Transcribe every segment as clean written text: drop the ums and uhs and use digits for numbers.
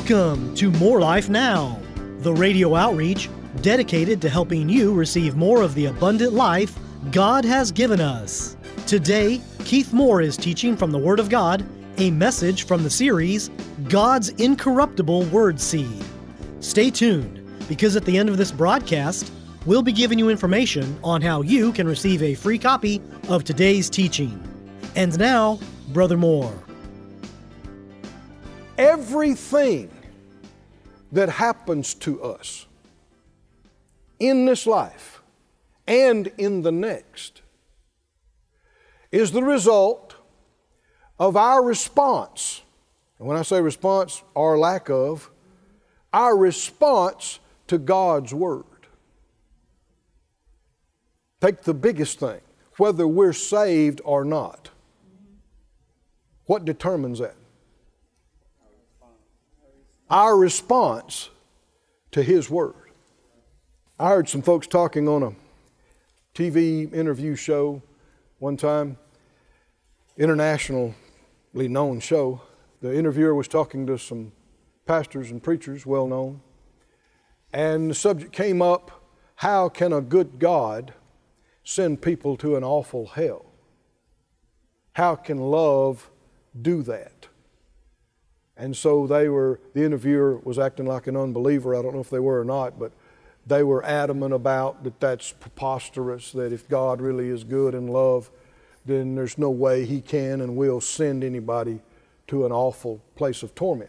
Welcome to More Life Now, the radio outreach dedicated to helping you receive more of the abundant life God has given us. Today, Keith Moore is teaching from the Word of God, a message from the series, God's Incorruptible Word Seed. Stay tuned, because at the end of this broadcast, we'll be giving you information on how you can receive a free copy of today's teaching. And now, Brother Moore. Everything that happens to us in this life and in the next is the result of our response. And when I say response, or lack of, our response to God's Word. Take the biggest thing, whether we're saved or not. What determines that? Our response to His Word. I heard some folks talking on a TV interview show one time, internationally known show. The interviewer was talking to some pastors and preachers, well known, and the subject came up, how can a good God send people to an awful hell? How can love do that? And so the interviewer was acting like an unbeliever. I don't know if they were or not, but they were adamant about that that's preposterous, that if God really is good and love, then there's no way He can and will send anybody to an awful place of torment.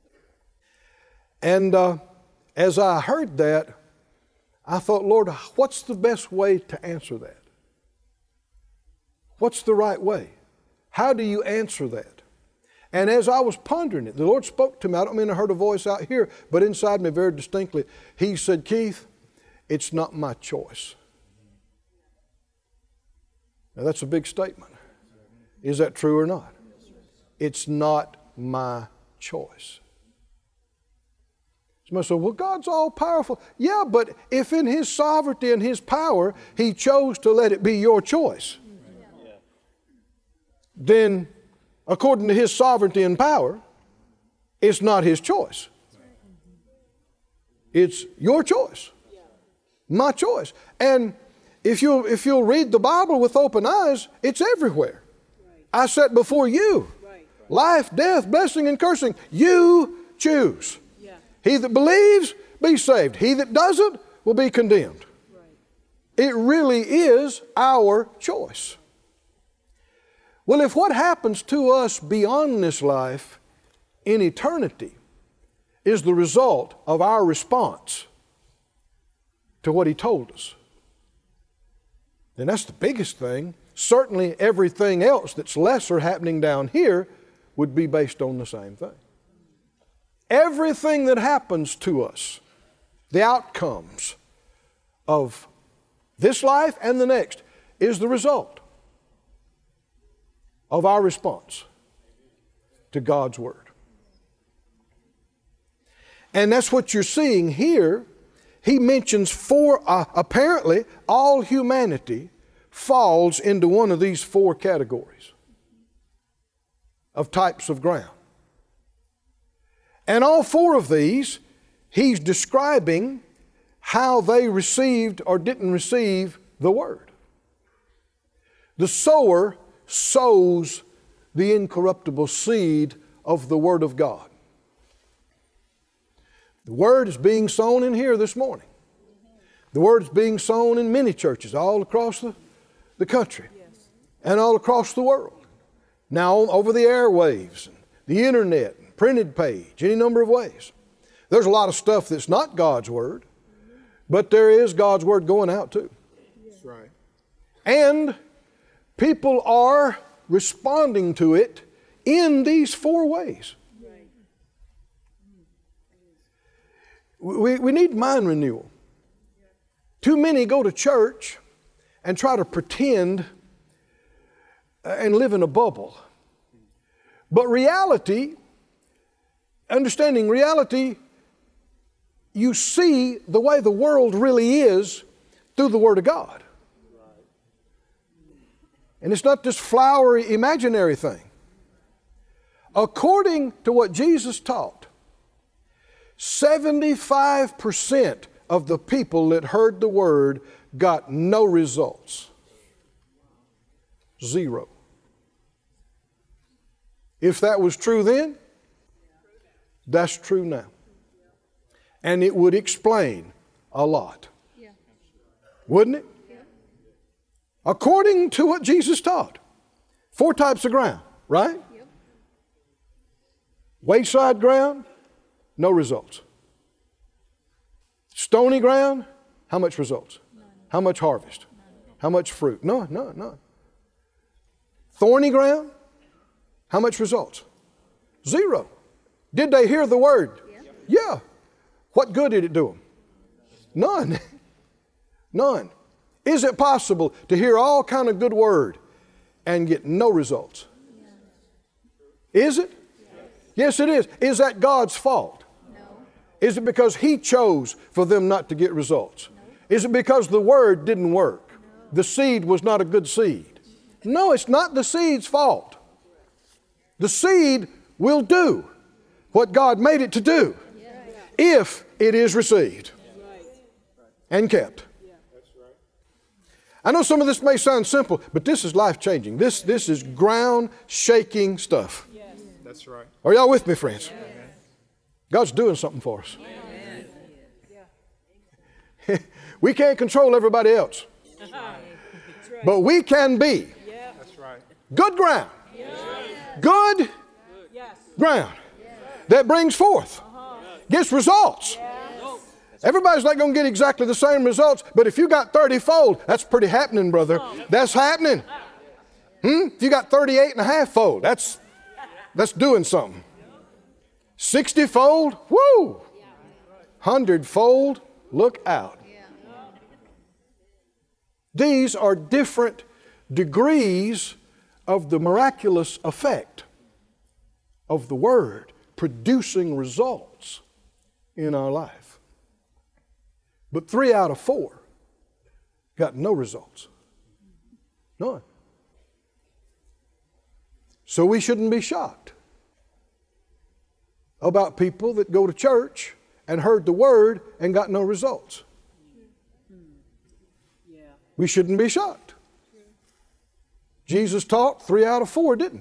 And as I heard that, I thought, Lord, what's the best way to answer that? What's the right way? How do you answer that? And as I was pondering it, the Lord spoke to me. I don't mean I heard a voice out here, but inside me very distinctly, He said, Keith, it's not my choice. Now that's a big statement. Is that true or not? It's not my choice. Somebody said, well, God's all powerful. Yeah, but if in His sovereignty and His power, He chose to let it be your choice, then according to His sovereignty and power, it's not His choice. It's your choice. My choice. And if you'll read the Bible with open eyes, it's everywhere. I set before you life, death, blessing, and cursing. You choose. He that believes, be saved. He that doesn't will be condemned. It really is our choice. Well, if what happens to us beyond this life in eternity is the result of our response to what He told us, then that's the biggest thing. Certainly everything else that's lesser happening down here would be based on the same thing. Everything that happens to us, the outcomes of this life and the next, is the result of our response to God's Word. And that's what you're seeing here. He mentions apparently all humanity falls into one of these four categories of types of ground. And all four of these, he's describing how they received or didn't receive the Word. The sower sows the incorruptible seed of the Word of God. The Word is being sown in here this morning. The Word is being sown in many churches all across the country and all across the world. Now over the airwaves, and the internet, and printed page, any number of ways. There's a lot of stuff that's not God's Word, but there is God's Word going out too. That's right. And people are responding to it in these four ways. We need mind renewal. Too many go to church and try to pretend and live in a bubble. But reality, understanding reality, you see the way the world really is through the Word of God. And it's not this flowery, imaginary thing. According to what Jesus taught, 75% of the people that heard the word got no results. 0. If that was true then, that's true now. And it would explain a lot. Wouldn't it? According to what Jesus taught. 4 types of ground, right? Wayside ground, no results. Stony ground, how much results? None. How much harvest? None. How much fruit? None. Thorny ground, how much results? 0. Did they hear the word? Yeah. What good did it do them? None. None. Is it possible to hear all kind of good word and get no results? Is it? Yes, it is. Is that God's fault? No. Is it because He chose for them not to get results? No. Is it because the word didn't work? No. The seed was not a good seed? No, it's not the seed's fault. The seed will do what God made it to do if it is received and kept. I know some of this may sound simple, but this is life-changing. This is ground-shaking stuff. That's right. Are y'all with me, friends? God's doing something for us. We can't control everybody else. But we can be good ground. Good ground that brings forth, gets results. Everybody's not going to get exactly the same results, but if you got 30-fold, that's pretty happening, brother. That's happening. If you got 38.5-fold, that's doing something. 60-fold, woo! 100-fold, look out. These are different degrees of the miraculous effect of the Word producing results in our life. But 3 out of 4 got no results. None. So we shouldn't be shocked about people that go to church and heard the Word and got no results. We shouldn't be shocked. Jesus taught 3 out of 4 didn't.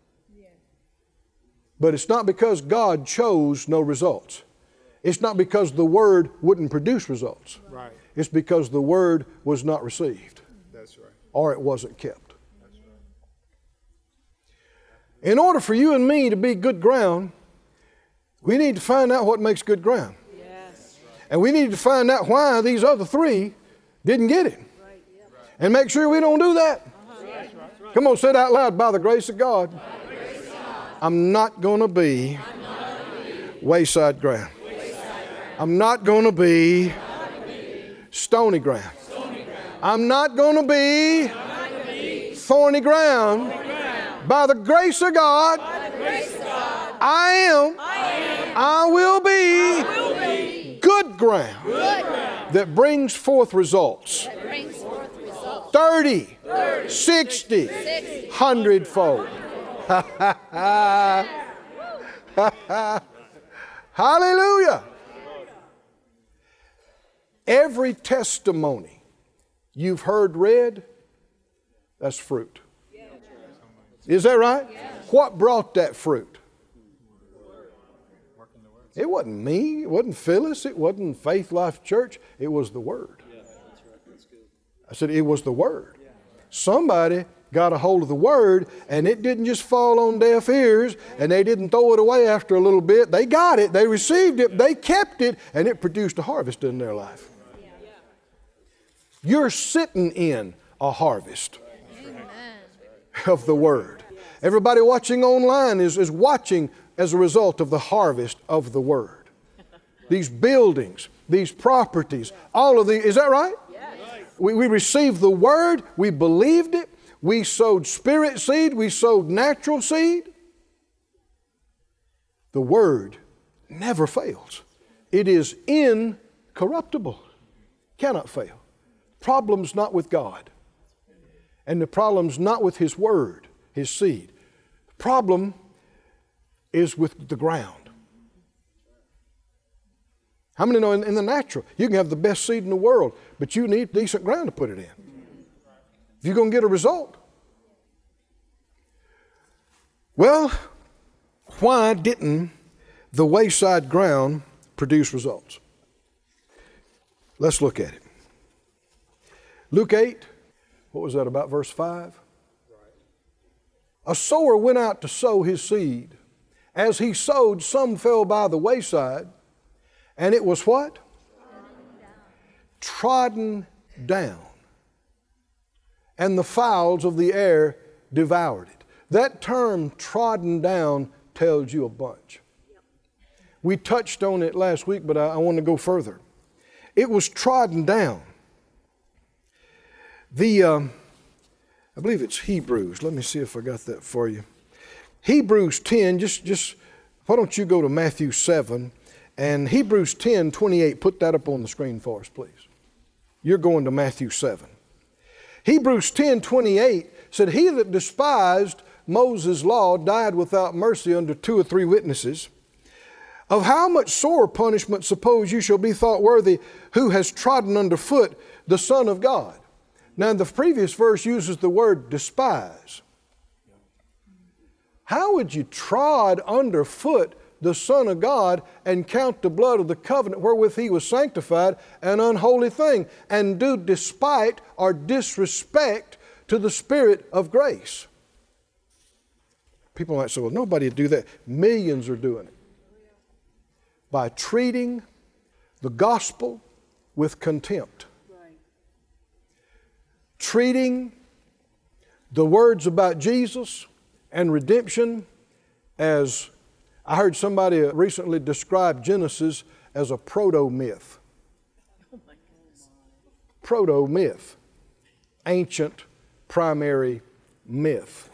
But it's not because God chose no results. It's not because the Word wouldn't produce results. Right. It's because the Word was not received. That's right. Or it wasn't kept. That's right. In order for you and me to be good ground, we need to find out what makes good ground. Yes. And we need to find out why these other 3 didn't get it. Right. Yep. And make sure we don't do that. Come on, say it out loud. By the grace of God, I'm not going to be wayside ground. I'm not going to be stony ground. I'm not going to be thorny ground. By the grace of God, I will be good ground that brings forth results. 30, 60, 100-fold. Hallelujah. Every testimony you've heard read, that's fruit. Is that right? What brought that fruit? It wasn't me. It wasn't Phyllis. It wasn't Faith Life Church. It was the Word. I said it was the Word. Somebody got a hold of the Word, and it didn't just fall on deaf ears, and they didn't throw it away after a little bit. They got it. They received it. They kept it, and it produced a harvest in their life. You're sitting in a harvest of the Word. Everybody watching online is watching as a result of the harvest of the Word. These buildings, these properties, all of these, is that right? We received the Word, we believed it, we sowed spirit seed, we sowed natural seed. The Word never fails. It is incorruptible, cannot fail. Problem's not with God. And the problem's not with His Word, His seed. The problem is with the ground. How many know in the natural, you can have the best seed in the world, but you need decent ground to put it in if you're going to get a result? Well, why didn't the wayside ground produce results? Let's look at it. Luke 8, what was that, about verse 5? A sower went out to sow his seed. As he sowed, some fell by the wayside, and it was what? Trodden down. And the fowls of the air devoured it. That term, trodden down, tells you a bunch. We touched on it last week, but I want to go further. It was trodden down. I believe it's Hebrews. Let me see if I got that for you. Hebrews 10, just why don't you go to Matthew 7 and Hebrews 10:28. Put that up on the screen for us, please. You're going to Matthew 7. Hebrews 10:28 said, he that despised Moses' law died without mercy under 2 or 3 witnesses. Of how much sore punishment suppose you shall be thought worthy who has trodden under foot the Son of God? Now the previous verse uses the word despise. How would you trod underfoot the Son of God and count the blood of the covenant wherewith he was sanctified an unholy thing, and do despite or disrespect to the Spirit of grace? People might say, well, nobody would do that. Millions are doing it. By treating the gospel with contempt. Right. Treating the words about Jesus and redemption as, I heard somebody recently describe Genesis as a proto-myth. Oh my goodness. Proto-myth. Ancient primary myth.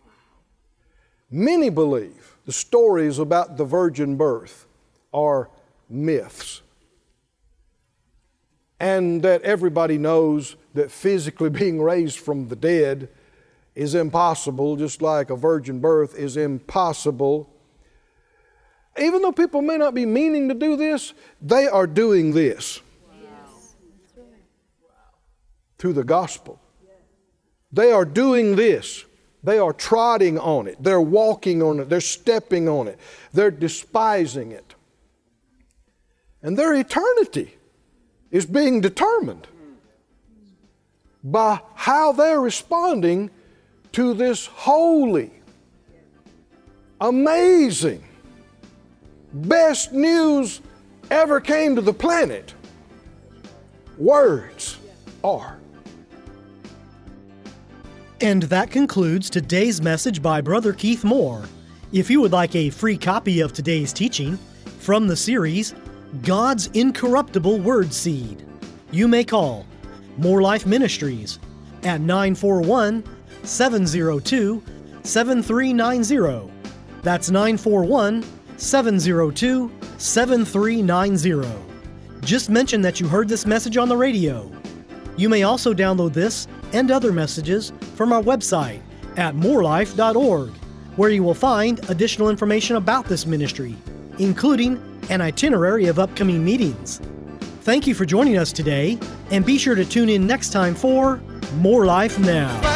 Many believe the stories about the virgin birth are myths. And that everybody knows that physically being raised from the dead is impossible, just like a virgin birth is impossible. Even though people may not be meaning to do this, they are doing this. Wow. Through the gospel. They are doing this. They are trotting on it. They're walking on it. They're stepping on it. They're despising it. And their eternity is being determined by how they're responding to this holy, amazing, best news ever came to the planet. Words are. And that concludes today's message by Brother Keith Moore. If you would like a free copy of today's teaching from the series, God's Incorruptible Word Seed, you may call More Life Ministries at 941-702-7390. That's 941-702-7390. Just mention that you heard this message on the radio. You may also download this and other messages from our website at morelife.org, where you will find additional information about this ministry, including an itinerary of upcoming meetings. Thank you for joining us today, and be sure to tune in next time for More Life Now.